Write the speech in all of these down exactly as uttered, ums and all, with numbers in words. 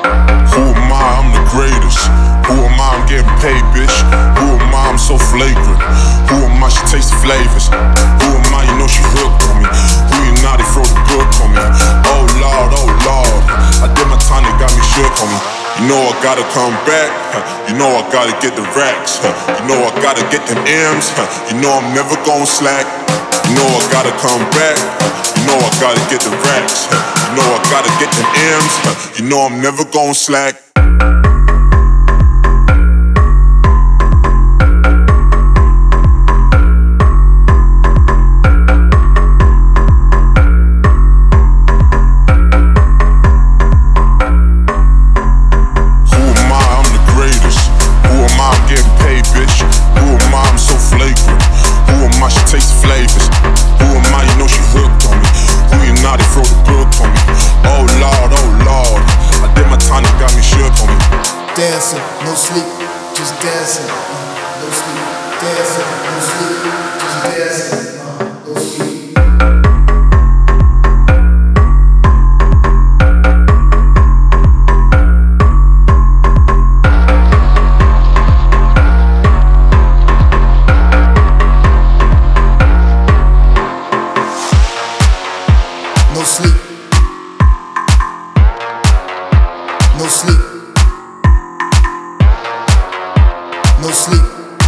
Who am I? I'm the greatest. Who am I? I'm getting paid, bitch. Who am I? I'm so flagrant. Who am I? She tastes the flavors. Who am I? You know she hooked on me. Who you not? They throw the book on me. Oh Lord, oh Lord. I did my time, they got me shook on me. You know I gotta come back. You know I gotta get the racks. You know I gotta get them M's. You know I'm never gon' slack. You know I gotta come back. You know I gotta get the racks. You know I gotta get them M's. You know I'm never gon' slack. Dancing, no sleep, just dancing, uh, no sleep. Dancing, no sleep, just dancing, uh, no sleep. No sleep. No sleep. No sleep.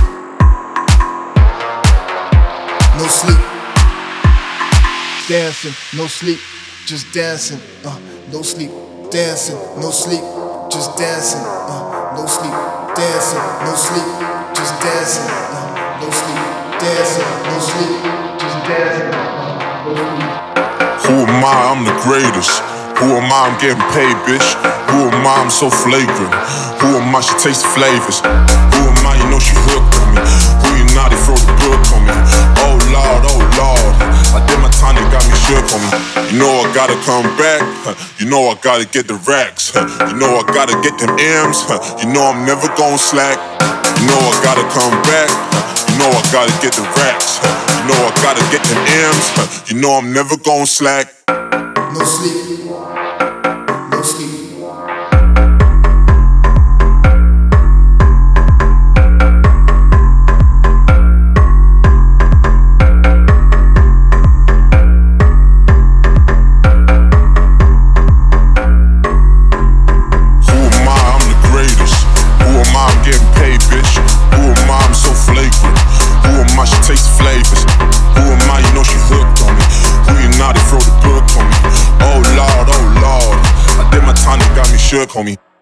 No sleep. Dancing, no sleep, just dancing. Uh, no sleep. Dancing, no sleep, just dancing. Uh, no sleep. Dancing, no sleep, just dancing. Uh, no sleep. Dancing, no sleep, just dancing. Uh, no sleep. Who am I? I'm the greatest. Who am I? I'm getting paid, bitch. Who am I? I'm so flagrant. Who am I? She tastes the flavors. Who am I? You know she hooked on me. Who you not? They throw the book on me. Oh Lord, oh Lord. I did my time, they got me shook on me. You know I gotta come back. You know I gotta get the racks. You know I gotta get them M's. You know I'm never gon' slack. You know I gotta come back. You know I gotta get the racks. You know I gotta get them M's. You know I'm never gon' slack. No sleep. No sleep. Shook on me.